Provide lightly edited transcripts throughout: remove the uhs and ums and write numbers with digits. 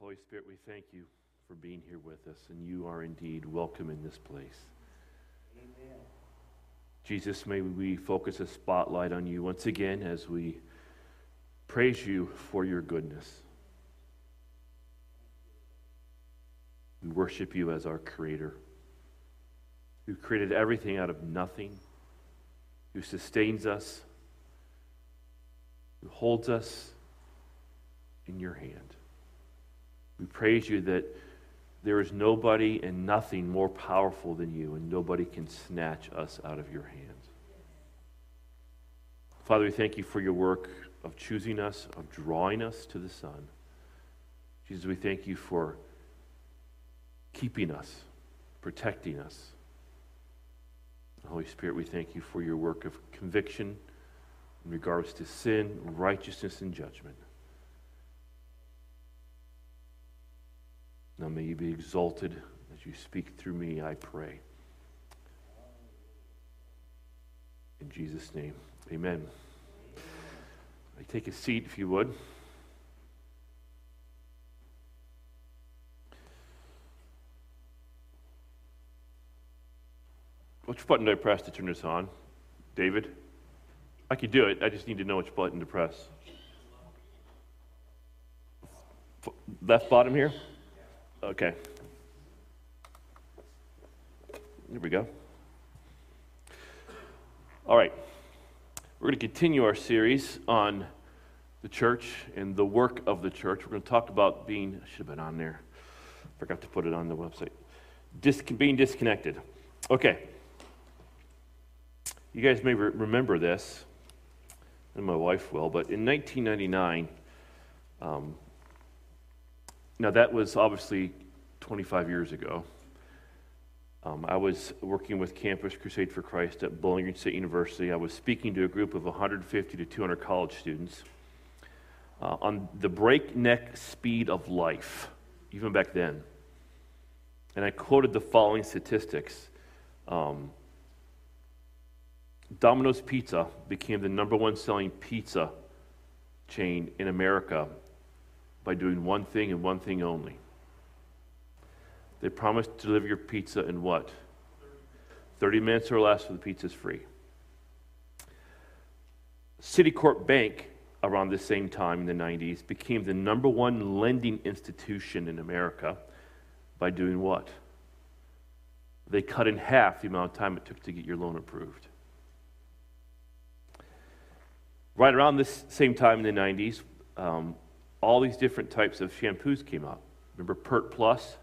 Holy Spirit, we thank you for being here with us, and you are indeed welcome in this place. Amen. Jesus, may we focus a spotlight on you once again as we praise you for your goodness. We worship you as our Creator, who created everything out of nothing, who sustains us, who holds us in your hand. We praise you that there is nobody and nothing more powerful than you, and nobody can snatch us out of your hands. Father, we thank you for your work of choosing us, of drawing us to the Son. Jesus, we thank you for keeping us, protecting us. Holy Spirit, we thank you for your work of conviction in regards to sin, righteousness, and judgment. Now may you be exalted as you speak through me, I pray. In Jesus' name, amen. Take a seat if you would. Which button do I press to turn this on? David? I could do it. I just need to know which button to press. Left bottom here? Okay. Here we go. All right. We're going to continue our series on the church and the work of the church. We're going to talk about being, I should have been on there. Forgot to put it on the website. Being disconnected. Okay. You guys may remember this, and my wife will, but in 1999, now that was obviously 25 years ago. I was working with Campus Crusade for Christ at Bowling Green State University. I was speaking to a group of 150 to 200 college students on the breakneck speed of life, even back then. And I quoted the following statistics. Domino's Pizza became the number one selling pizza chain in America by doing one thing and one thing only. They promised to deliver your pizza in what? 30 minutes or less, so the pizza's free. Citicorp Bank, around the same time in the 90s, became the number one lending institution in America by doing what? They cut in half the amount of time it took to get your loan approved. Right around this same time in the 90s, all these different types of shampoos came out. Remember Pert Plus?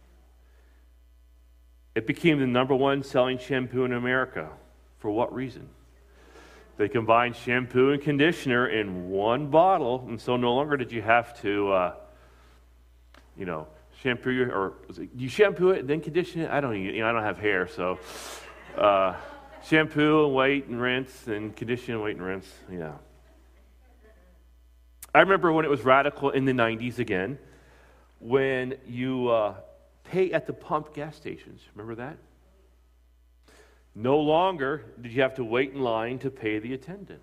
It became the number one selling shampoo in America. For what reason? They combined shampoo and conditioner in one bottle, and so no longer did you have to, shampoo you shampoo it and then condition it. I don't have hair, so shampoo and wait and rinse and condition and wait and rinse. Yeah. I remember when it was radical in the 90s again, when you pay at the pump gas stations. Remember that? No longer did you have to wait in line to pay the attendant.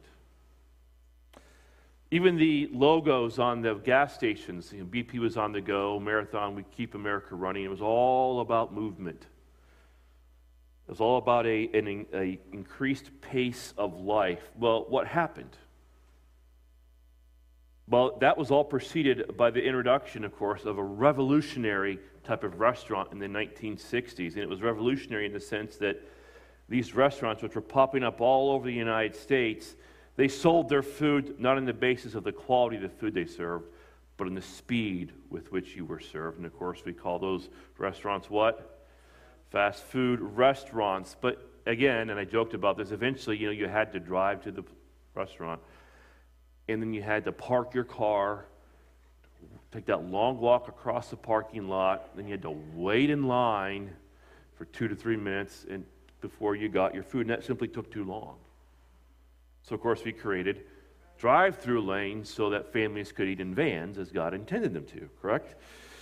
Even the logos on the gas stations, BP was on the go, Marathon, we keep America running. It was all about movement. It was all about an increased pace of life. Well, what happened? Well, that was all preceded by the introduction, of course, of a revolutionary type of restaurant in the 1960s. And it was revolutionary in the sense that these restaurants, which were popping up all over the United States, they sold their food not on the basis of the quality of the food they served, but on the speed with which you were served. And of course, we call those restaurants what? Fast food restaurants. But again, and I joked about this, eventually, you had to drive to the restaurant, and then you had to park your car, take that long walk across the parking lot, then you had to wait in line for 2 to 3 minutes and before you got your food, and that simply took too long. So, of course, we created drive-through lanes so that families could eat in vans as God intended them to, correct?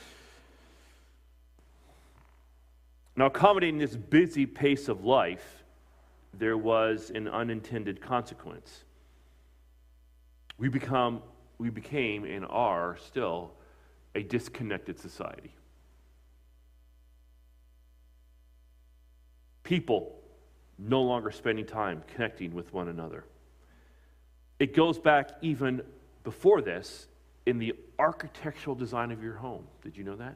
Now, accommodating this busy pace of life, there was an unintended consequence. We became and are still a disconnected society. People no longer spending time connecting with one another. It goes back even before this in the architectural design of your home. Did you know that?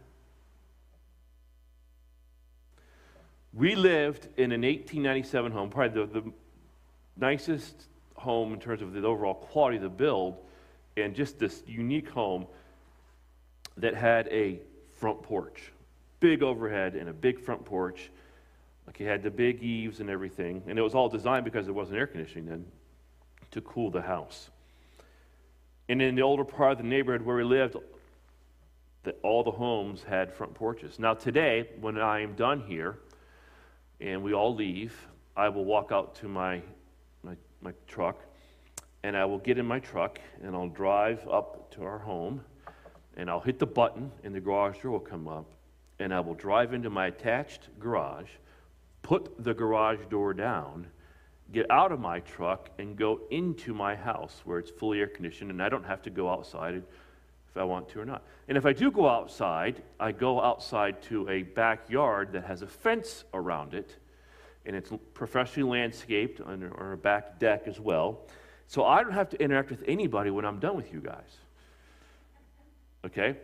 We lived in an 1897 home, probably the nicest home in terms of the overall quality of the build, and just this unique home that had a front porch, big overhead and a big front porch. Like it had the big eaves and everything, and it was all designed because there wasn't air conditioning then to cool the house. And in the older part of the neighborhood where we lived, all the homes had front porches. Now today, when I am done here and we all leave, I will walk out to my truck, and I will get in my truck and I'll drive up to our home, and I'll hit the button and the garage door will come up, and I will drive into my attached garage, put the garage door down, get out of my truck, and go into my house where it's fully air conditioned, and I don't have to go outside if I want to or not. And if I do go outside, I go outside to a backyard that has a fence around it, and it's professionally landscaped on a back deck as well. So I don't have to interact with anybody when I'm done with you guys. Okay?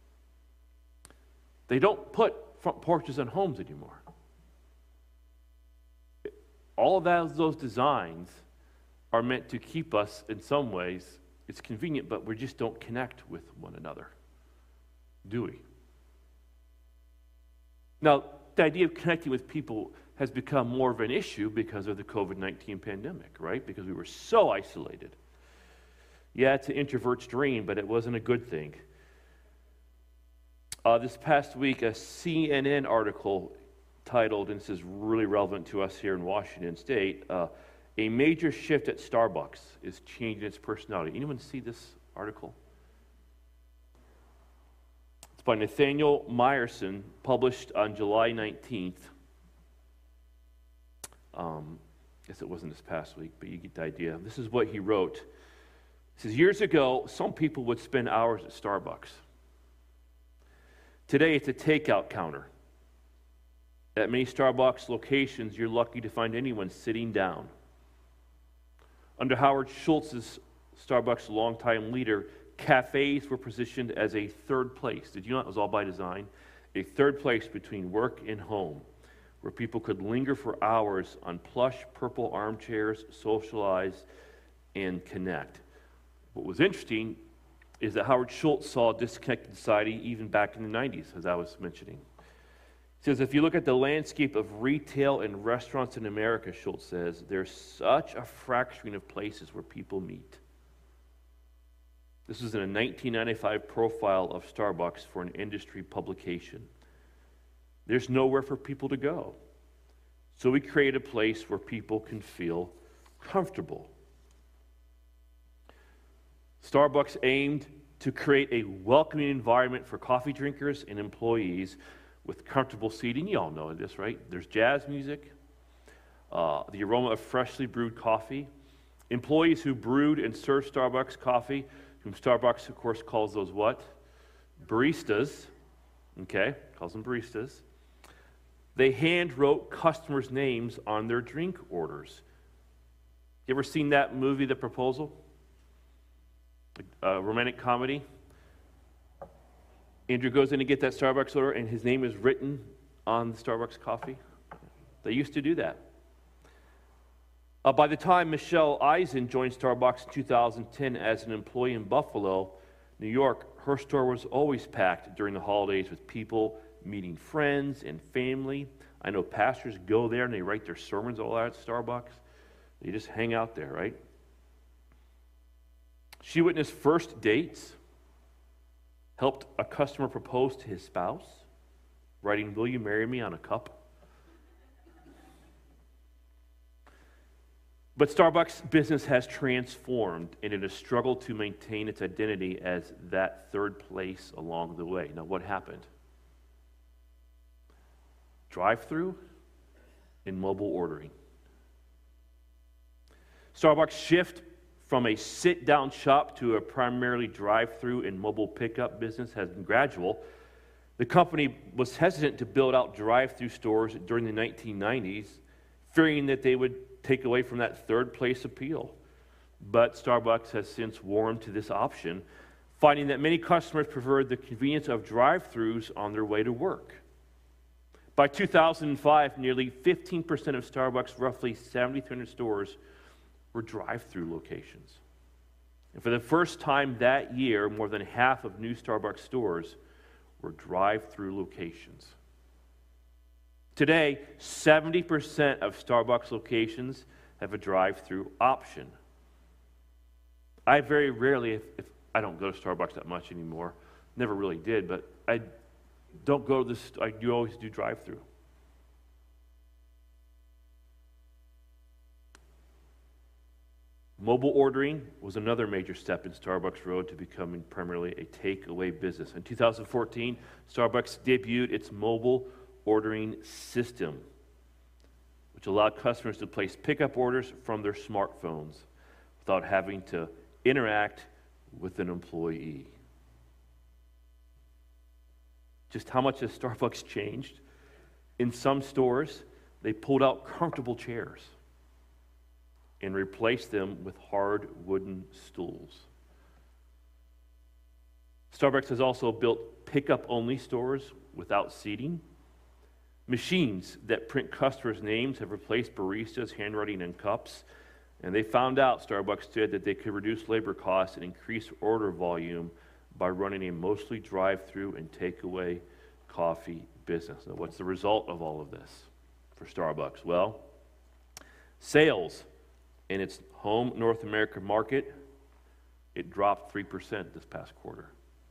They don't put front porches on homes anymore. All of those designs are meant to keep us, in some ways, it's convenient, but we just don't connect with one another, do we? Now, the idea of connecting with people has become more of an issue because of the COVID-19 pandemic, right? Because we were so isolated. Yeah, it's an introvert's dream, but it wasn't a good thing. This past week, a CNN article titled, and this is really relevant to us here in Washington State, a major shift at Starbucks is changing its personality. Anyone see this article? It's by Nathaniel Meyerson, published on July 19th. I guess it wasn't this past week, but you get the idea. This is what he wrote. He says, years ago, some people would spend hours at Starbucks. Today, it's a takeout counter. At many Starbucks locations, you're lucky to find anyone sitting down. Under Howard Schultz's Starbucks longtime leader, cafes were positioned as a third place. Did you know that was all by design? A third place between work and home, where people could linger for hours on plush purple armchairs, socialize, and connect. What was interesting is that Howard Schultz saw a disconnected society even back in the 90s, as I was mentioning. He says, if you look at the landscape of retail and restaurants in America, Schultz says, there's such a fracturing of places where people meet. This was in a 1995 profile of Starbucks for an industry publication. There's nowhere for people to go. So we create a place where people can feel comfortable. Starbucks aimed to create a welcoming environment for coffee drinkers and employees with comfortable seating. You all know this, right? There's jazz music, the aroma of freshly brewed coffee. Employees who brewed and served Starbucks coffee, whom Starbucks, of course, calls those what? Baristas. Okay, calls them baristas. They hand-wrote customers' names on their drink orders. You ever seen that movie, The Proposal? A romantic comedy. Andrew goes in to get that Starbucks order, and his name is written on the Starbucks coffee. They used to do that. By the time Michelle Eisen joined Starbucks in 2010 as an employee in Buffalo, New York, her store was always packed during the holidays with people meeting friends and family. I know pastors go there and they write their sermons all out at Starbucks. They just hang out there, right? She witnessed first dates, helped a customer propose to his spouse, writing, "Will you marry me?" on a cup. But Starbucks' business has transformed, and it has struggled to maintain its identity as that third place along the way. Now, what happened? Drive-through and mobile ordering. Starbucks' shift from a sit-down shop to a primarily drive-through and mobile pickup business has been gradual. The company was hesitant to build out drive-through stores during the 1990s, fearing that they would take away from that third-place appeal. But Starbucks has since warmed to this option, finding that many customers preferred the convenience of drive-thrus on their way to work. By 2005, nearly 15% of Starbucks' roughly 7,300 stores were drive-through locations. And for the first time that year, more than half of new Starbucks stores were drive-through locations. Today, 70% of Starbucks locations have a drive-through option. I very rarely, if I don't go to Starbucks that much anymore, never really did, but I don't go to this, I do always do drive-through. Mobile ordering was another major step in Starbucks' road to becoming primarily a takeaway business. In 2014, Starbucks debuted its mobile ordering system, which allowed customers to place pickup orders from their smartphones without having to interact with an employee. Just how much has Starbucks changed? In some stores, they pulled out comfortable chairs and replaced them with hard wooden stools. Starbucks has also built pickup-only stores without seating. Machines that print customers' names have replaced baristas' handwriting in cups, and they found out, Starbucks did, that they could reduce labor costs and increase order volume by running a mostly drive-through and takeaway coffee business. Now, what's the result of all of this for Starbucks? Well, sales in its home North American market, it dropped 3% this past quarter.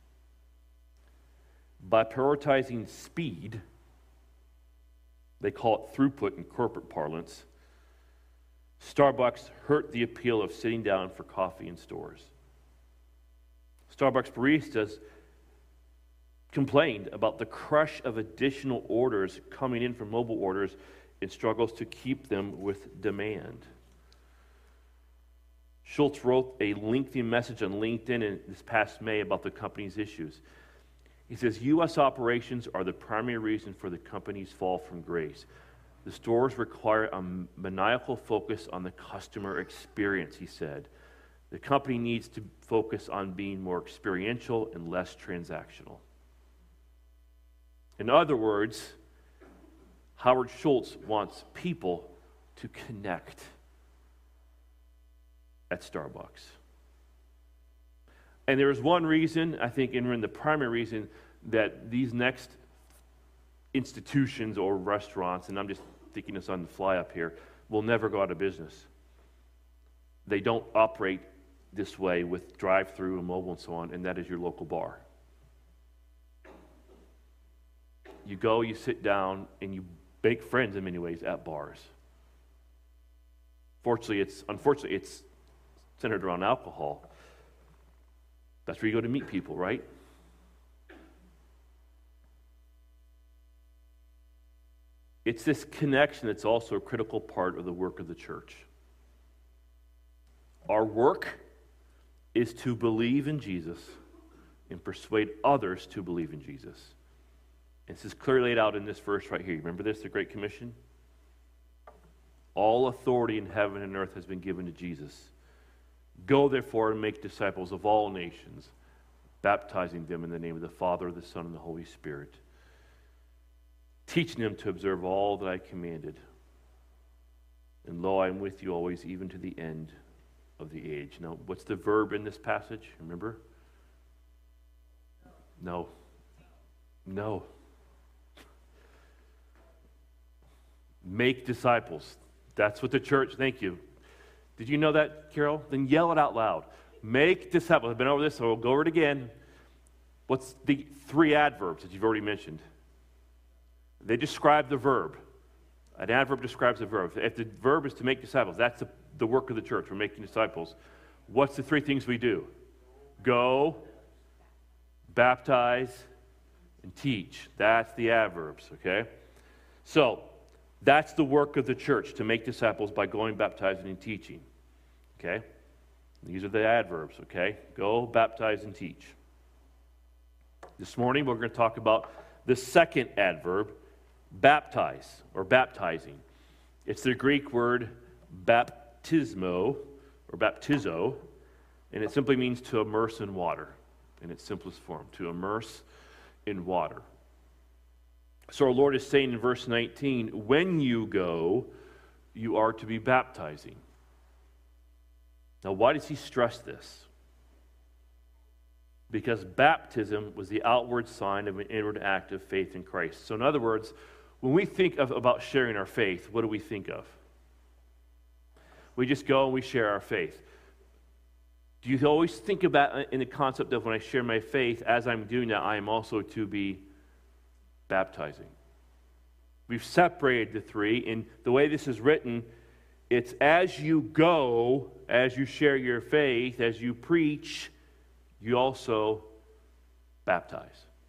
By prioritizing speed, they call it throughput in corporate parlance, Starbucks hurt the appeal of sitting down for coffee in stores. Starbucks baristas complained about the crush of additional orders coming in from mobile orders and struggles to keep them with demand. Schultz wrote a lengthy message on LinkedIn this past May about the company's issues. He says, U.S. operations are the primary reason for the company's fall from grace. The stores require a maniacal focus on the customer experience, he said. The company needs to focus on being more experiential and less transactional. In other words, Howard Schultz wants people to connect at Starbucks. And there is one reason, I think, and the primary reason, that these next institutions or restaurants, and I'm just thinking this on the fly up here, will never go out of business. They don't operate this way with drive-through and mobile and so on, and that is your local bar. You go, you sit down, and you make friends in many ways at bars. Unfortunately, it's centered around alcohol. That's where you go to meet people, right? It's this connection that's also a critical part of the work of the church. Our work is to believe in Jesus and persuade others to believe in Jesus. And this is clearly laid out in this verse right here. You remember this, the Great Commission? All authority in heaven and earth has been given to Jesus. Go, therefore, and make disciples of all nations, baptizing them in the name of the Father, the Son, and the Holy Spirit, teaching them to observe all that I commanded. And lo, I am with you always, even to the end of the age. Now, what's the verb in this passage? Remember? No. Make disciples. That's what the church, thank you. Did you know that, Carol? Then yell it out loud. Make disciples. I've been over this, so we'll go over it again. What's the three adverbs that you've already mentioned? They describe the verb. An adverb describes the verb. If the verb is to make disciples, that's the work of the church. We're making disciples. What's the three things we do? Go, baptize, and teach. That's the adverbs, okay? So, that's the work of the church, to make disciples by going, baptizing, and teaching. Okay? These are the adverbs, okay? Go, baptize, and teach. This morning we're going to talk about the second adverb, baptize, or baptizing. It's the Greek word baptismo, or baptizo, and it simply means to immerse in water, in its simplest form, to immerse in water. So our Lord is saying in verse 19, when you go, you are to be baptizing. Now, why does he stress this? Because baptism was the outward sign of an inward act of faith in Christ. So in other words, when we think about sharing our faith, what do we think of? We just go and we share our faith. Do you always think about in the concept of when I share my faith, as I'm doing that, I am also to be baptizing? We've separated the three, and the way this is written, it's as you go, as you share your faith, as you preach, you also baptize.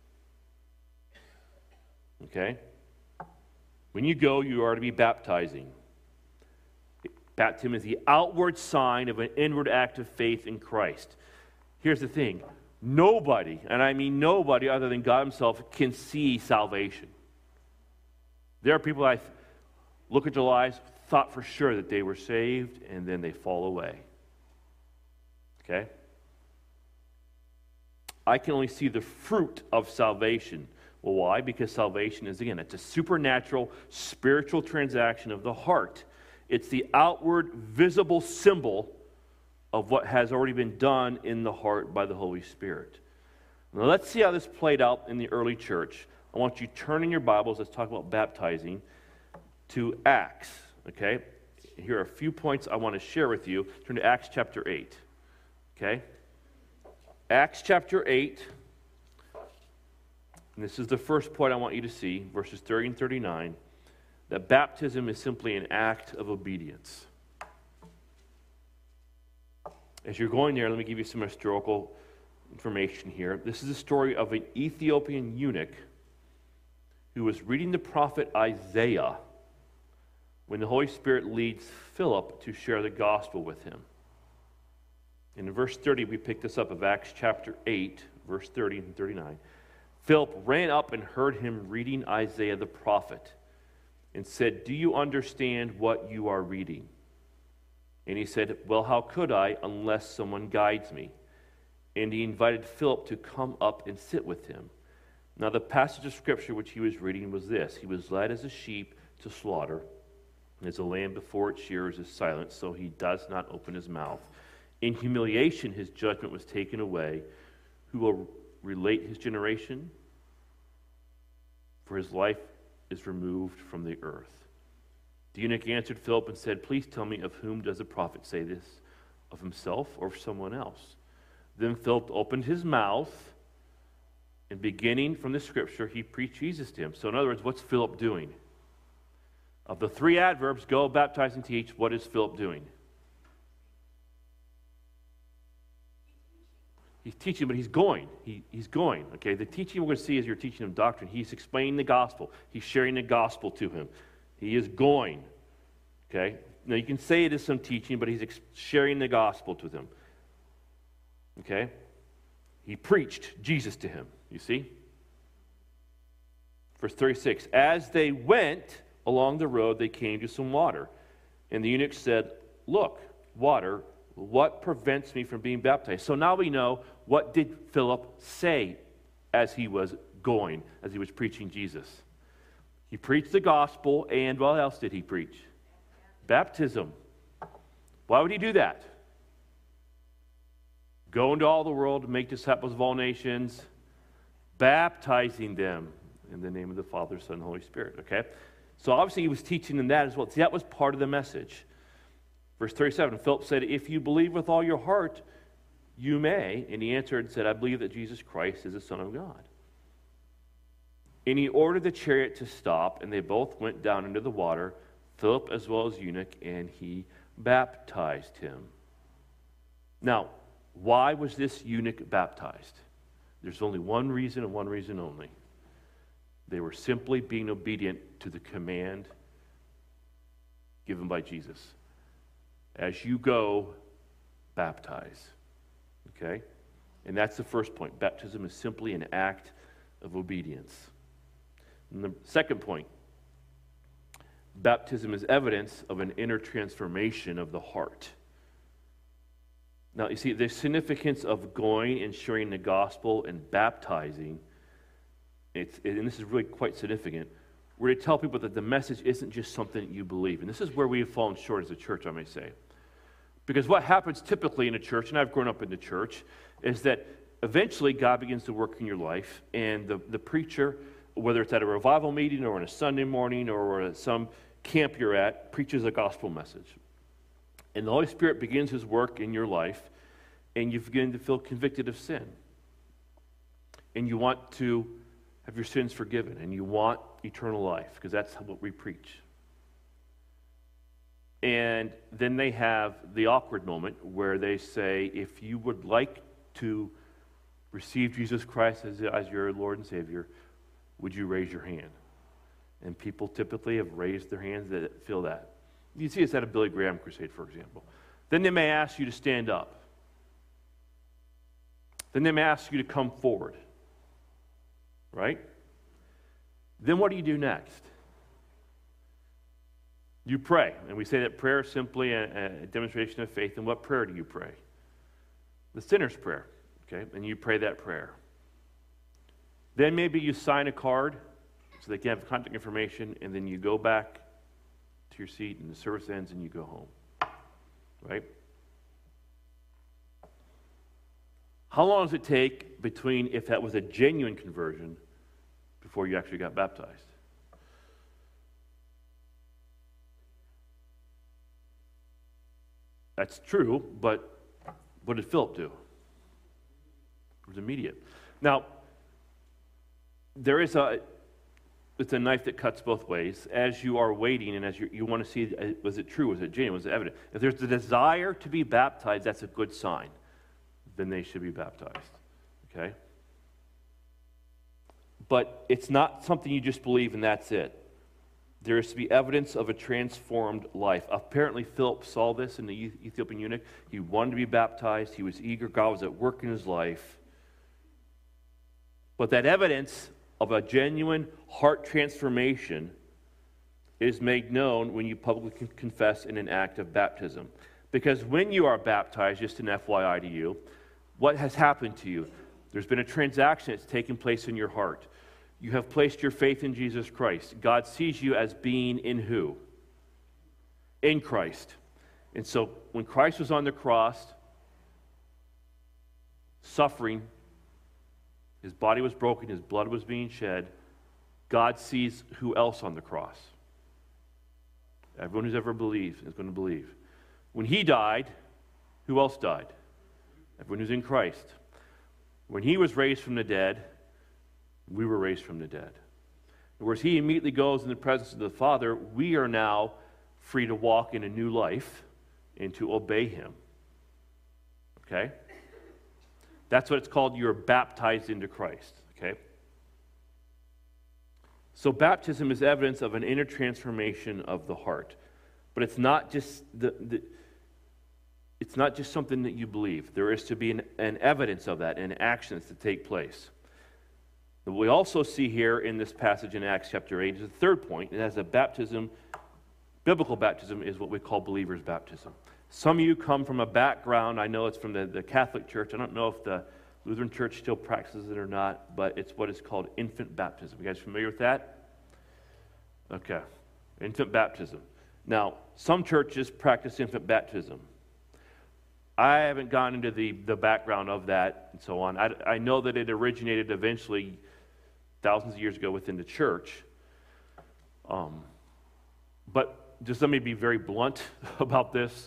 Okay? When you go, you are to be baptizing. Baptism is the outward sign of an inward act of faith in Christ. Here's the thing. Nobody, and I mean nobody other than God himself, can see salvation. There are people I look at their lives, thought for sure that they were saved, and then they fall away. Okay? I can only see the fruit of salvation. Well, why? Because salvation is, again, it's a supernatural, spiritual transaction of the heart. It's the outward, visible symbol of what has already been done in the heart by the Holy Spirit. Now, let's see how this played out in the early church. I want you to turn in your Bibles, let's talk about baptizing, to Acts, okay? Here are a few points I want to share with you. Turn to Acts chapter 8, okay? Acts chapter 8, and this is the first point I want you to see, verses 30 and 39, that baptism is simply an act of obedience. As you're going there, let me give you some historical information here. This is a story of an Ethiopian eunuch who was reading the prophet Isaiah when the Holy Spirit leads Philip to share the gospel with him. In verse 30, we pick this up of Acts chapter 8, verse 30 and 39. Philip ran up and heard him reading Isaiah the prophet and said, "Do you understand what you are reading?" And he said, "Well, how could I unless someone guides me?" And he invited Philip to come up and sit with him. Now the passage of Scripture which he was reading was this: he was led as a sheep to slaughter, and as a lamb before its shearers is silent, so he does not open his mouth. In humiliation his judgment was taken away. Who will relate his generation? For his life is removed from the earth. The eunuch answered Philip and said, "Please tell me, of whom does the prophet say this? Of himself or of someone else?" Then Philip opened his mouth, and beginning from the Scripture, he preached Jesus to him. So in other words, what's Philip doing? Of the three adverbs, go, baptize, and teach, what is Philip doing? He's teaching, but he's going. He's going, okay? The teaching we're going to see is you're teaching him doctrine. He's explaining the gospel. He's sharing the gospel to him. He is going, okay? Now, you can say it is some teaching, but he's sharing the gospel to them, okay? He preached Jesus to him, you see? Verse 36, as they went along the road, they came to some water. And the eunuch said, "Look, water, what prevents me from being baptized?" So now we know, what did Philip say as he was going, as he was preaching Jesus? He preached the gospel, and what else did he preach? Baptism. Why would he do that? Go into all the world, make disciples of all nations, baptizing them in the name of the Father, Son, and Holy Spirit, okay? So obviously he was teaching them that as well. See, that was part of the message. Verse 37, Philip said, "If you believe with all your heart, you may." And he answered and said, "I believe that Jesus Christ is the Son of God." And he ordered the chariot to stop, and they both went down into the water, Philip as well as eunuch, and he baptized him. Now, why was this eunuch baptized? There's only one reason and one reason only. They were simply being obedient to the command given by Jesus. As you go, baptize. Okay? And that's the first point. Baptism is simply an act of obedience. And the second point, baptism is evidence of an inner transformation of the heart. Now, you see, the significance of going and sharing the gospel and baptizing, and this is really quite significant, we're to tell people that the message isn't just something that you believe. And this is where we have fallen short as a church, I may say. Because what happens typically in a church, and I've grown up in the church, is that eventually God begins to work in your life, and the preacher, whether it's at a revival meeting or on a Sunday morning or at some camp you're at, preaches a gospel message. And the Holy Spirit begins his work in your life, and you begin to feel convicted of sin. And you want to have your sins forgiven, and you want eternal life, because that's what we preach. And then they have the awkward moment where they say, if you would like to receive Jesus Christ as your Lord and Savior, would you raise your hand? And people typically have raised their hands that feel that. You see this at a Billy Graham crusade, for example. Then they may ask you to stand up. Then they may ask you to come forward. Right? Then what do you do next? You pray. And we say that prayer is simply a demonstration of faith. And what prayer do you pray? The sinner's prayer. Okay? And you pray that prayer. Then maybe you sign a card so they can have contact information, and then you go back to your seat and the service ends and you go home. Right? How long does it take between, if that was a genuine conversion, before you actually got baptized? That's true, but what did Philip do? It was immediate. Now, it's a knife that cuts both ways. As you are waiting and as you want to see, was it true? Was it genuine? Was it evident? If there's the desire to be baptized, that's a good sign. Then they should be baptized. Okay? But it's not something you just believe and that's it. There is to be evidence of a transformed life. Apparently, Philip saw this in the Ethiopian eunuch. He wanted to be baptized. He was eager. God was at work in his life. But that evidence of a genuine heart transformation is made known when you publicly confess in an act of baptism. Because when you are baptized, just an FYI to you, what has happened to you? There's been a transaction that's taken place in your heart. You have placed your faith in Jesus Christ. God sees you as being in who? In Christ. And so when Christ was on the cross, suffering, his body was broken, his blood was being shed, God sees who else on the cross? Everyone who's ever believed is going to believe. When he died, who else died? Everyone who's in Christ. When he was raised from the dead, we were raised from the dead. Whereas he immediately goes in the presence of the Father, we are now free to walk in a new life and to obey him. Okay? That's what it's called. You're baptized into Christ. Okay? So baptism is evidence of an inner transformation of the heart. But it's not just it's not just something that you believe. There is to be an evidence of that and actions to take place. But we also see here in this passage in Acts chapter 8 is the third point. It has a baptism. Biblical baptism is what we call believer's baptism. Some of you come from a background, I know it's from the Catholic Church. I don't know if the Lutheran Church still practices it or not, but it's what is called infant baptism. You guys familiar with that? Okay. Infant baptism. Now, some churches practice infant baptism. I haven't gone into the background of that and so on. I know that it originated eventually thousands of years ago within the church. But just let me be very blunt about this.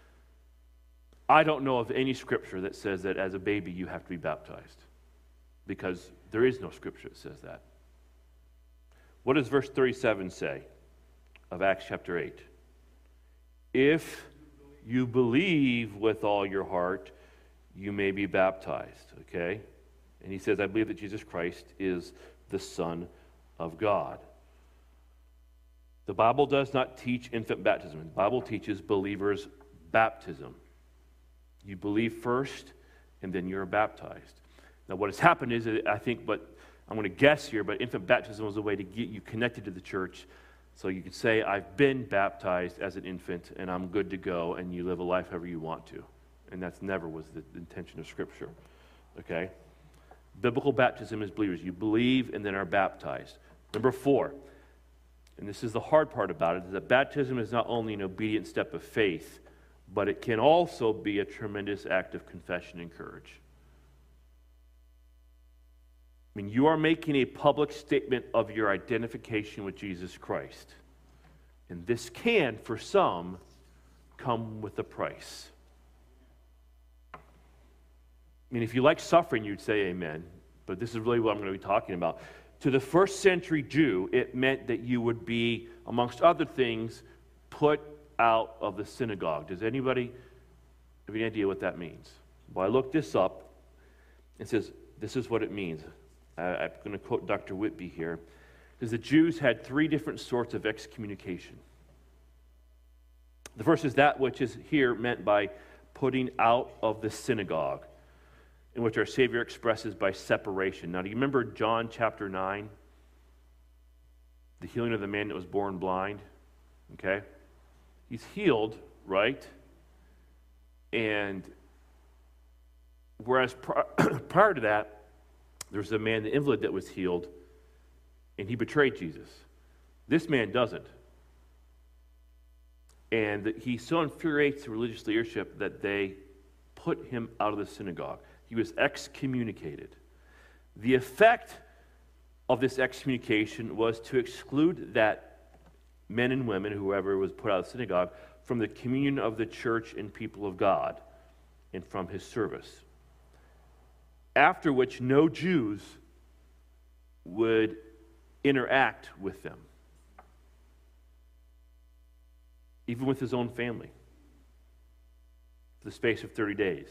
I don't know of any scripture that says that as a baby you have to be baptized, because there is no scripture that says that. What does verse 37 say of Acts chapter 8? If you believe with all your heart, you may be baptized, okay? And he says, I believe that Jesus Christ is the Son of God. The Bible does not teach infant baptism. The Bible teaches believers' baptism. You believe first, and then you're baptized. Now, what has happened is, I think, but I'm going to guess here, but infant baptism was a way to get you connected to the church. So you could say, I've been baptized as an infant, and I'm good to go, and you live a life however you want to. And that's never was the intention of Scripture. Okay? Biblical baptism is believers. You believe and then are baptized. Number 4, and this is the hard part about it, is that baptism is not only an obedient step of faith, but it can also be a tremendous act of confession and courage. I mean, you are making a public statement of your identification with Jesus Christ. And this can, for some, come with a price. I mean, if you like suffering, you'd say amen. But this is really what I'm going to be talking about. To the first century Jew, it meant that you would be, amongst other things, put out of the synagogue. Does anybody have any idea what that means? Well, I looked this up. It says, this is what it means. I'm going to quote Dr. Whitby here. Because the Jews had 3 different sorts of excommunication. The first is that which is here meant by putting out of the synagogue, in which our Savior expresses by separation. Now, do you remember John chapter 9? The healing of the man that was born blind? Okay? He's healed, right? And whereas prior to that, there's a man, the invalid, that was healed, and he betrayed Jesus. This man doesn't. And he so infuriates the religious leadership that they put him out of the synagogue. He was excommunicated. The effect of this excommunication was to exclude that men and women, whoever was put out of the synagogue, from the communion of the church and people of God and from his service. After which no Jews would interact with them, even with his own family, for the space of 30 days.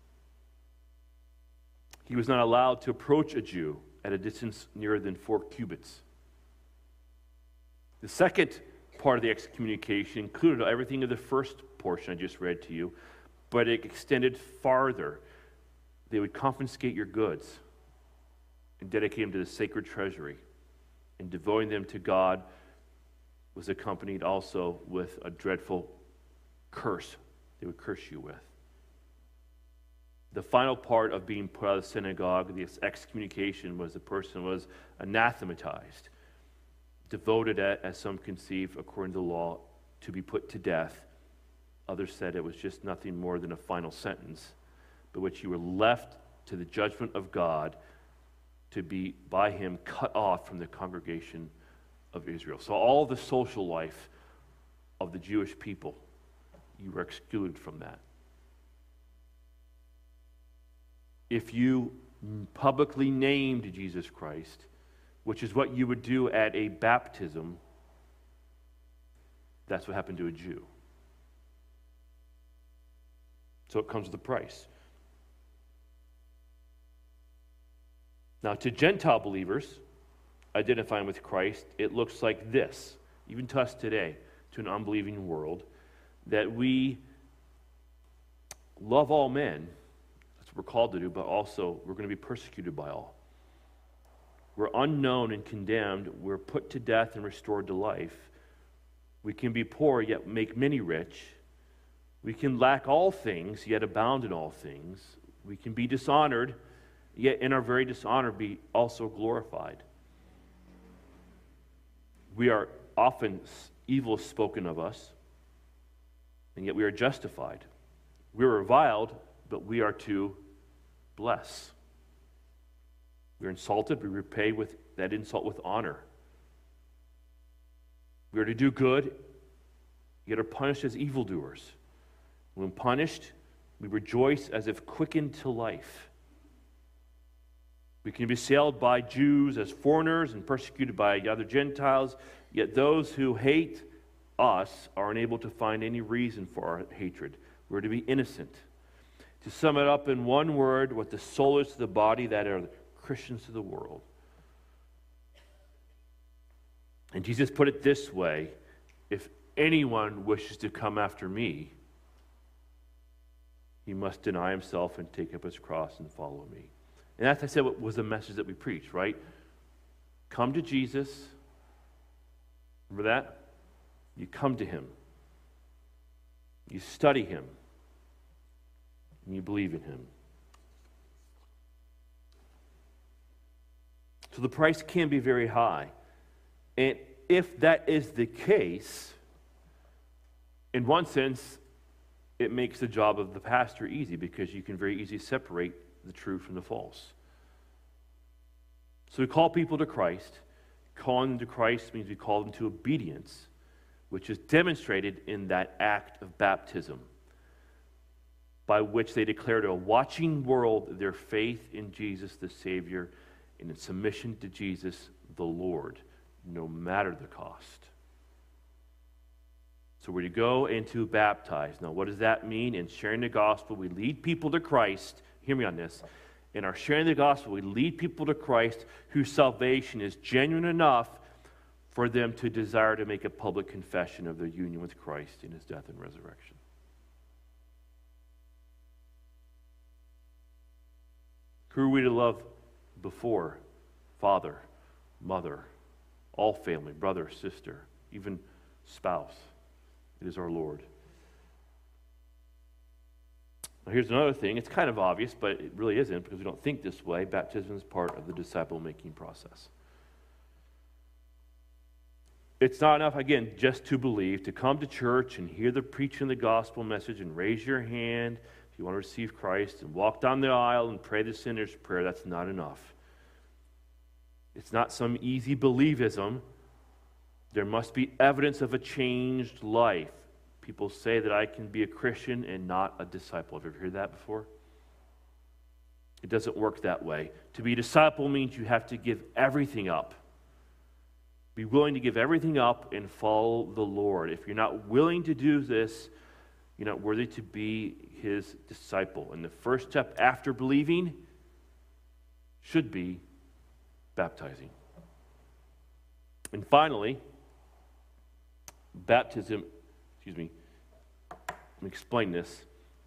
He was not allowed to approach a Jew at a distance nearer than 4 cubits. The second part of the excommunication included everything of the first portion I just read to you, but it extended farther. They would confiscate your goods and dedicate them to the sacred treasury. And devoting them to God was accompanied also with a dreadful curse they would curse you with. The final part of being put out of the synagogue, this excommunication, was the person was anathematized, devoted, as some conceive, according to the law, to be put to death. Others said it was just nothing more than a final sentence, by which you were left to the judgment of God to be, by him, cut off from the congregation of Israel. So all the social life of the Jewish people, you were excluded from that. If you publicly named Jesus Christ, which is what you would do at a baptism, that's what happened to a Jew. So it comes with a price. Now, to Gentile believers identifying with Christ, it looks like this, even to us today, to an unbelieving world, that we love all men. That's what we're called to do, but also we're going to be persecuted by all. We're unknown and condemned. We're put to death and restored to life. We can be poor, yet make many rich. We can lack all things, yet abound in all things. We can be dishonored, yet in our very dishonor be also glorified. We are often evil spoken of us, and yet we are justified. We are reviled, but we are to bless. We are insulted, we repay with that insult with honor. We are to do good, yet are punished as evildoers. When punished, we rejoice as if quickened to life. We can be assailed by Jews as foreigners and persecuted by other Gentiles, yet those who hate us are unable to find any reason for our hatred. We're to be innocent. To sum it up in one word, what the soul is to the body, that are Christians to the world. And Jesus put it this way: if anyone wishes to come after me, he must deny himself and take up his cross and follow me. And that, I said, was the message that we preached, right? Come to Jesus. Remember that? You come to him. You study him. And you believe in him. So the price can be very high. And if that is the case, in one sense, it makes the job of the pastor easy because you can very easily separate the true from the false. So we call people to Christ. Calling them to Christ means we call them to obedience, which is demonstrated in that act of baptism, by which they declare to a watching world their faith in Jesus the Savior and in submission to Jesus the Lord, no matter the cost. So we're to go and to baptize. Now, what does that mean? In sharing the gospel, we lead people to Christ. Hear me on this. In our sharing the gospel, we lead people to Christ whose salvation is genuine enough for them to desire to make a public confession of their union with Christ in his death and resurrection. Who are we to love before? Father, mother, all family, brother, sister, even spouse. It is our Lord. Now here's another thing. It's kind of obvious, but it really isn't because we don't think this way. Baptism is part of the disciple-making process. It's not enough, again, just to believe, to come to church and hear the preaching of the gospel message and raise your hand if you want to receive Christ and walk down the aisle and pray the sinner's prayer. That's not enough. It's not some easy believism. There must be evidence of a changed life. People say that I can be a Christian and not a disciple. Have you ever heard that before? It doesn't work that way. To be a disciple means you have to give everything up. Be willing to give everything up and follow the Lord. If you're not willing to do this, you're not worthy to be his disciple. And the first step after believing should be baptizing. And finally, baptism, let me explain this,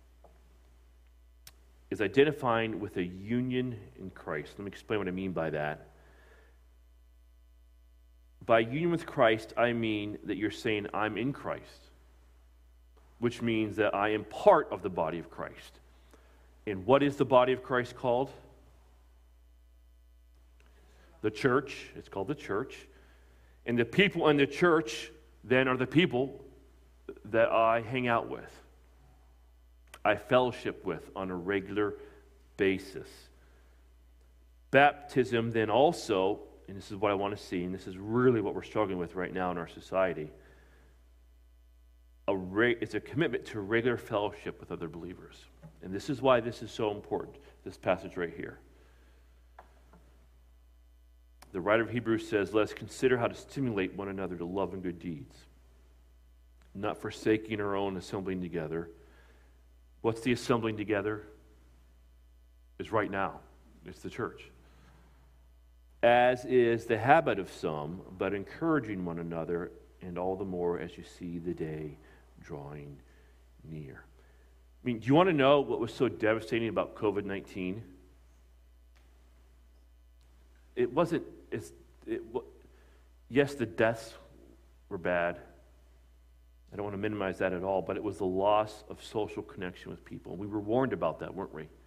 is identifying with a union in Christ. Let me explain what I mean by that. By union with Christ, I mean that you're saying I'm in Christ, which means that I am part of the body of Christ. And what is the body of Christ called? The church. It's called the church. And the people in the church then are the people that I hang out with, I fellowship with on a regular basis. Baptism then also, and this is what I want to see, and this is really what we're struggling with right now in our society, it's a commitment to regular fellowship with other believers. And this is why this is so important, this passage right here. The writer of Hebrews says, let us consider how to stimulate one another to love and good deeds, not forsaking our own assembling together. What's the assembling together? It's right now. It's the church. As is the habit of some, but encouraging one another, and all the more as you see the day drawing near. I mean, do you want to know what was so devastating about COVID-19? It wasn't, yes, the deaths were bad. I don't want to minimize that at all, but it was the loss of social connection with people. We were warned about that, weren't we?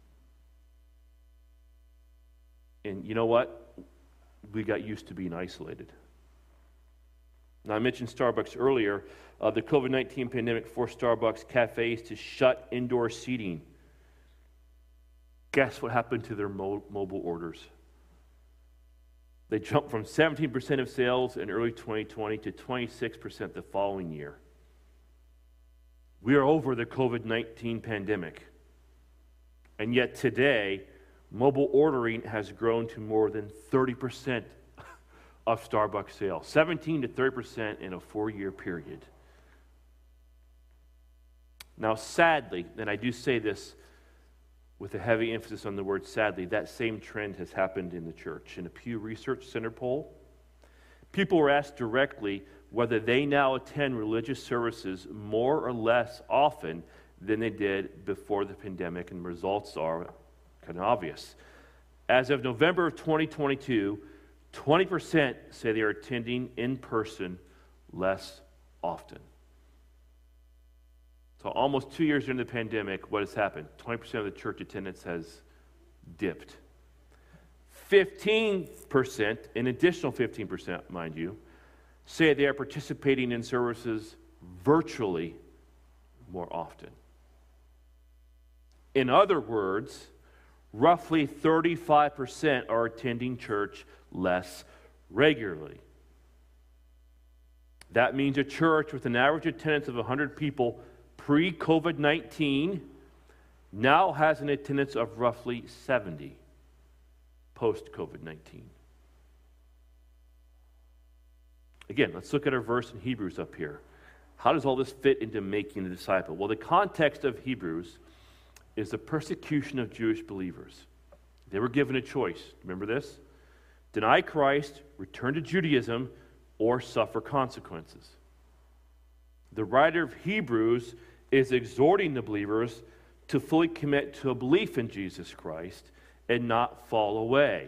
And you know what? We got used to being isolated. Now, I mentioned Starbucks earlier. The COVID-19 pandemic forced Starbucks cafes to shut indoor seating. Guess what happened to their mobile orders? They jumped from 17% of sales in early 2020 to 26% the following year. We are over the COVID-19 pandemic. And yet today, mobile ordering has grown to more than 30% of Starbucks sales. 17 to 30% in a 4-year period. Now, sadly, and I do say this with a heavy emphasis on the word sadly, that same trend has happened in the church. In a Pew Research Center poll, people were asked directly whether they now attend religious services more or less often than they did before the pandemic, and the results are kind of obvious. As of November of 2022, 20% say they are attending in person less often. So almost 2 years into the pandemic, what has happened? 20% of the church attendance has dipped. 15%, an additional 15%, mind you, say they are participating in services virtually more often. In other words, roughly 35% are attending church less regularly. That means a church with an average attendance of 100 people pre-COVID-19 now has an attendance of roughly 70 post-COVID-19. Again, let's look at our verse in Hebrews up here. How does all this fit into making a disciple? Well, the context of Hebrews is the persecution of Jewish believers. They were given a choice. Remember this? Deny Christ, return to Judaism, or suffer consequences. The writer of Hebrews is exhorting the believers to fully commit to a belief in Jesus Christ and not fall away.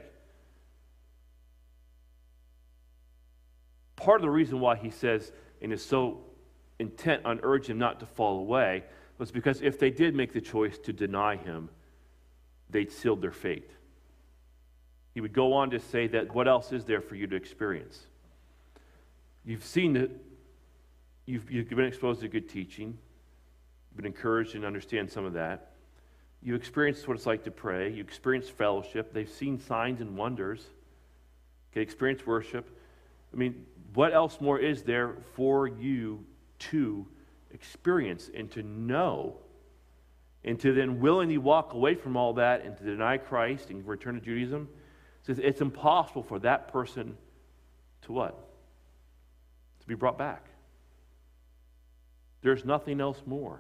Part of the reason why he says and is so intent on urging them not to fall away was because if they did make the choice to deny him, they'd sealed their fate. He would go on to say that what else is there for you to experience? You've seen it. You've been exposed to good teaching. You've been encouraged and understand some of that. You experienced what it's like to pray. You experienced fellowship. They've seen signs and wonders. Okay, experienced worship. I mean, what else more is there for you to experience and to know and to then willingly walk away from all that and to deny Christ and return to Judaism? It's impossible for that person to what? To be brought back. There's nothing else more.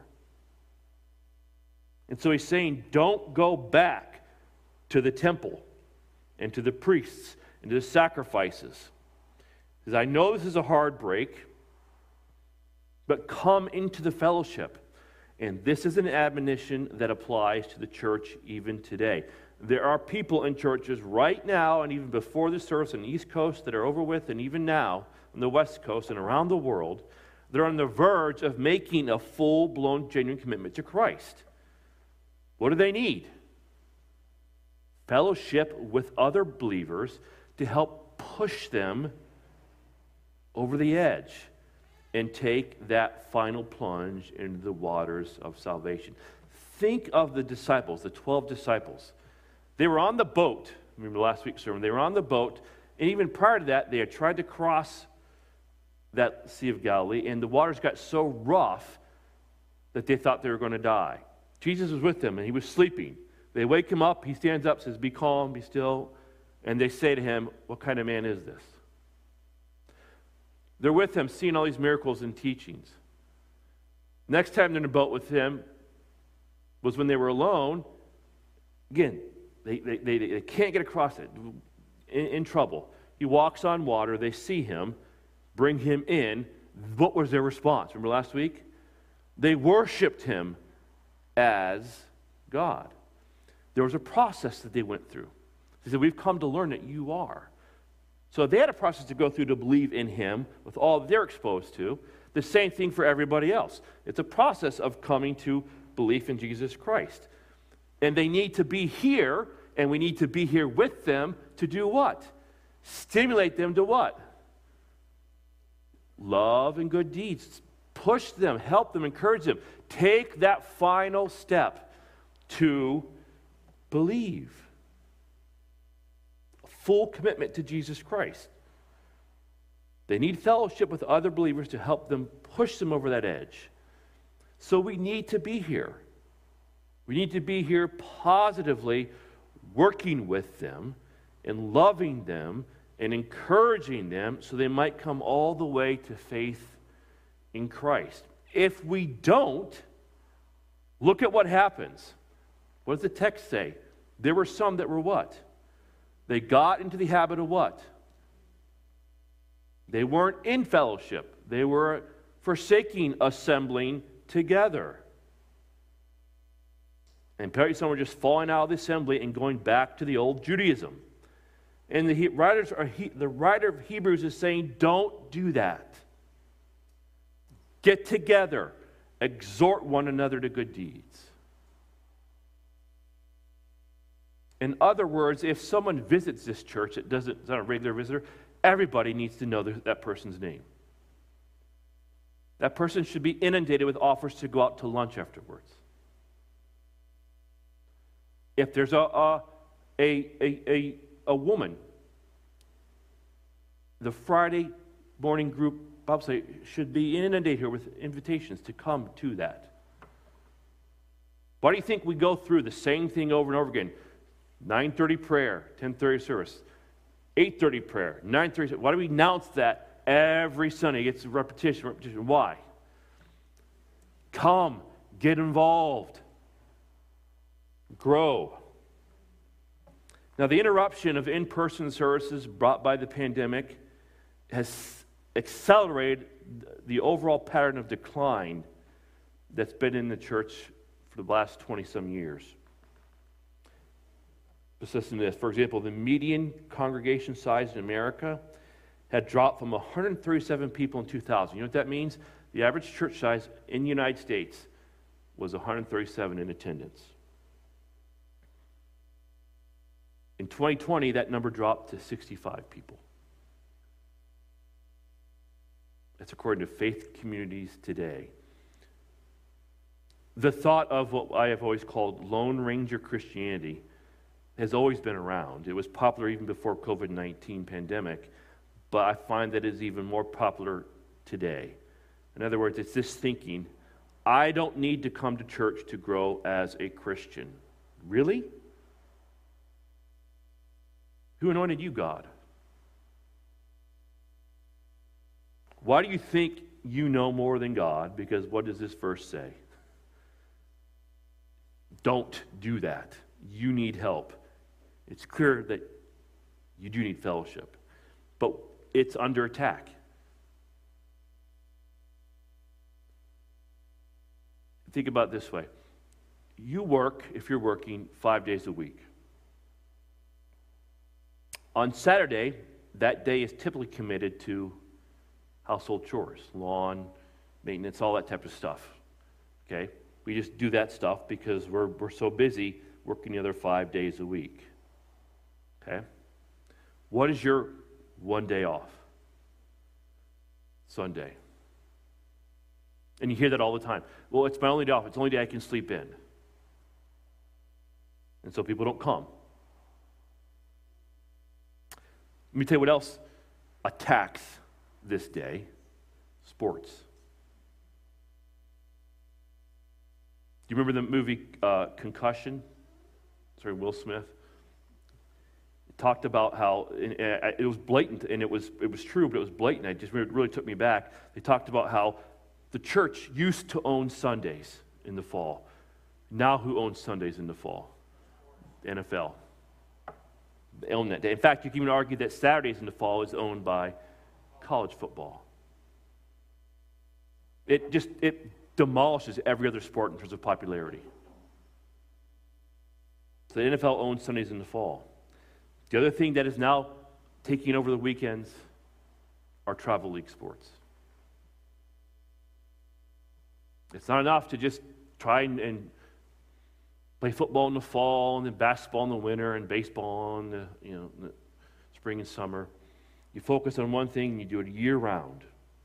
And so he's saying, don't go back to the temple and to the priests and to the sacrifices. He says, I know this is a hard break, but come into the fellowship. And this is an admonition that applies to the church even today. There are people in churches right now and even before the service on the East Coast that are over with, and even now on the West Coast and around the world, they're on the verge of making a full-blown, genuine commitment to Christ. What do they need? Fellowship with other believers to help push them over the edge and take that final plunge into the waters of salvation. Think of the disciples, the 12 disciples. They were on the boat. Remember last week's sermon? They were on the boat, and even prior to that, they had tried to cross that Sea of Galilee, and the waters got so rough that they thought they were going to die. Jesus was with them, and he was sleeping. They wake him up. He stands up, says, be calm, be still. And they say to him, what kind of man is this? They're with him, seeing all these miracles and teachings. Next time they're in a boat with him was when they were alone. Again, they can't get across it. In trouble. He walks on water. They see him, bring him in. What was their response? Remember last week? They worshiped him as God. There was a process that they went through. He said, we've come to learn that you are. So they had a process to go through to believe in him with all that they're exposed to. The same thing for everybody else. It's a process of coming to belief in Jesus Christ. And they need to be here, and we need to be here with them to do what? Stimulate them to what? Love and good deeds. Push them, help them, encourage them. Take that final step to believe. Full commitment to Jesus Christ. They need fellowship with other believers to help them push them over that edge. So we need to be here. We need to be here positively working with them and loving them and encouraging them so they might come all the way to faith in Christ. If we don't, look at what happens. What does the text say? There were some that were what? They got into the habit of what? They weren't in fellowship. They were forsaking assembling together. And apparently some were just falling out of the assembly and going back to the old Judaism. And the writer of Hebrews is saying, don't do that. Get together. Exhort one another to good deeds. In other words, if someone visits this church that is not a regular visitor, everybody needs to know that person's name. That person should be inundated with offers to go out to lunch afterwards. If there's a woman, the Friday morning group Bible study should be inundated here with invitations to come to that. Why do you think we go through the same thing over and over again? 9:30 prayer, 10:30 service, 8:30 prayer, 9:30. Why do we announce that every Sunday? It's repetition. Why? Come, get involved, grow. Now, the interruption of in-person services brought by the pandemic has accelerated the overall pattern of decline that's been in the church for the last 20-some years. Let's listen to this. For example, the median congregation size in America had dropped from 137 people in 2000. You know what that means? The average church size in the United States was 137 in attendance. In 2020, that number dropped to 65 people. That's according to Faith Communities Today. The thought of what I have always called Lone Ranger Christianity has always been around. It was popular even before COVID-19 pandemic, but I find that it's even more popular today. In other words, it's this thinking, I don't need to come to church to grow as a Christian. Really? Who anointed you, God? Why do you think you know more than God? Because what does this verse say? Don't do that. You need help. It's clear that you do need fellowship, but it's under attack. Think about it this way. You work, if you're working, 5 days a week. On Saturday, that day is typically committed to household chores, lawn, maintenance, all that type of stuff. Okay? We just do that stuff because we're so busy working the other 5 days a week. Okay? What is your one day off? Sunday. And you hear that all the time. Well, it's my only day off. It's the only day I can sleep in. And so people don't come. Let me tell you what else attacks this day. Sports. Do you remember the movie Concussion? Sorry, Will Smith. It talked about how it was blatant, and it was true, but it was blatant. It really took me back. They talked about how the church used to own Sundays in the fall. Now who owns Sundays in the fall? The NFL. They own that day. In fact, you can even argue that Saturdays in the fall is owned by college football. It demolishes every other sport in terms of popularity. So the NFL owns Sundays in the fall. The other thing that is now taking over the weekends are travel league sports. It's not enough to just try and play football in the fall, and then basketball in the winter, and baseball in the spring and summer. You focus on one thing, and you do it year-round.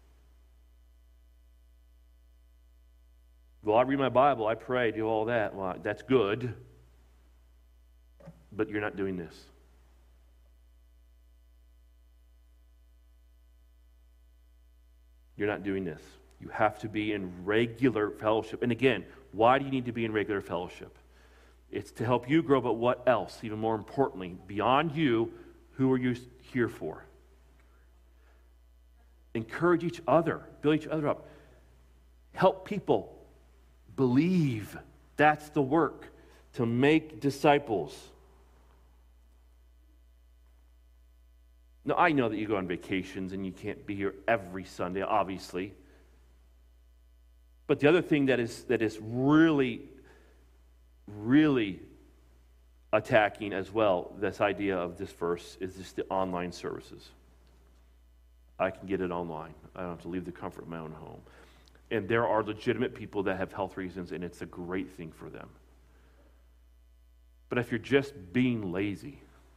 Well, I read my Bible, I pray, do all that. Well, that's good, but you're not doing this. You're not doing this. You have to be in regular fellowship. And again, why do you need to be in regular fellowship? It's to help you grow, but what else? Even more importantly, beyond you, who are you here for? Encourage each other, build each other up. Help people believe. That's the work, to make disciples. Now, I know that you go on vacations and you can't be here every Sunday, obviously. But the other thing that is really really attacking as well, this idea of this verse, is just the online services. I can get it online. I don't have to leave the comfort of my own home. And there are legitimate people that have health reasons, and it's a great thing for them. But if you're just being lazy,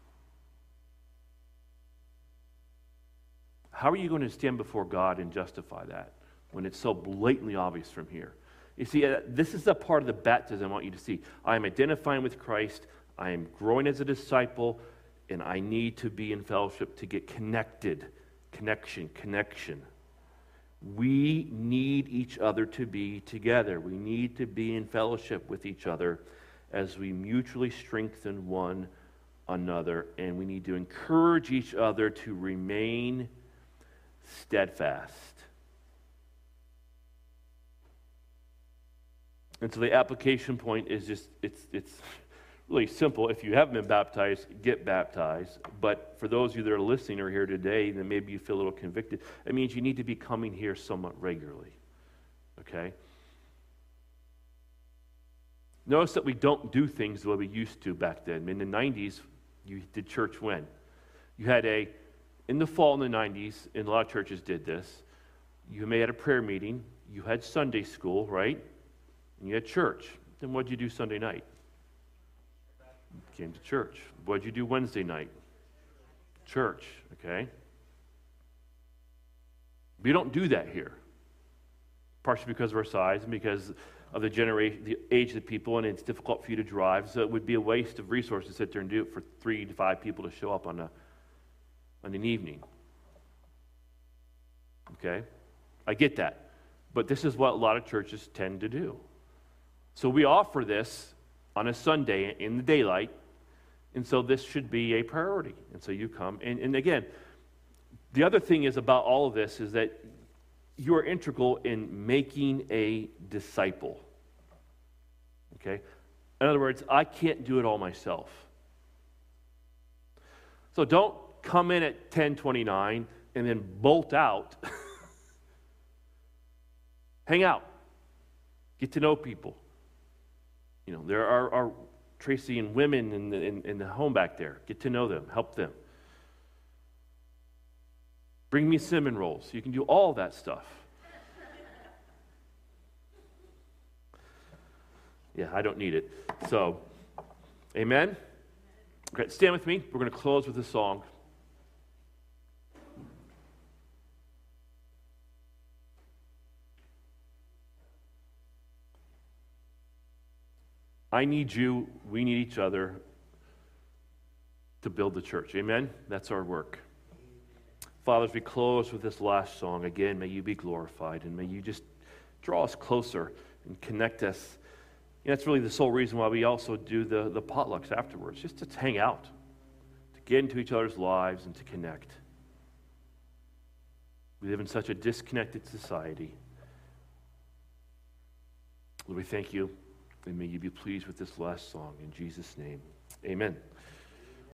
how are you going to stand before God and justify that when it's so blatantly obvious from here? You see, this is the part of the baptism I want you to see. I am identifying with Christ. I am growing as a disciple, and I need to be in fellowship to get connected. Connection. We need each other to be together. We need to be in fellowship with each other as we mutually strengthen one another, and we need to encourage each other to remain steadfast. And so the application point is just, it's really simple. If you haven't been baptized, get baptized. But for those of you that are listening or here today, then maybe you feel a little convicted. It means you need to be coming here somewhat regularly. Okay? Notice that we don't do things the way we used to back then. In the 90s, you did church when? You had in the fall in the 90s, and a lot of churches did this, you may have had a prayer meeting, you had Sunday school, right? And you had church. Then what did you do Sunday night? You came to church. What did you do Wednesday night? Church, okay? We don't do that here. Partially because of our size and because of the generation, the age of the people, and it's difficult for you to drive. So it would be a waste of resources to sit there and do it for 3 to 5 people to show up on an evening. Okay? I get that. But this is what a lot of churches tend to do. So we offer this on a Sunday in the daylight, and so this should be a priority. And so you come. And again, the other thing is about all of this is that you are integral in making a disciple. Okay? In other words, I can't do it all myself. So don't come in at 10:29 and then bolt out. Hang out. Get to know people. You know, there are Tracy and women in the home back there. Get to know them. Help them. Bring me cinnamon rolls. You can do all that stuff. Yeah, I don't need it. So, amen? Okay, stand with me. We're going to close with a song. I need you. We need each other to build the church. Amen? That's our work. Father, as we close with this last song, again, may you be glorified, and may you just draw us closer and connect us. And that's really the sole reason why we also do the potlucks afterwards, just to hang out, to get into each other's lives and to connect. We live in such a disconnected society. Lord, we thank you, and may you be pleased with this last song. In Jesus' name, amen.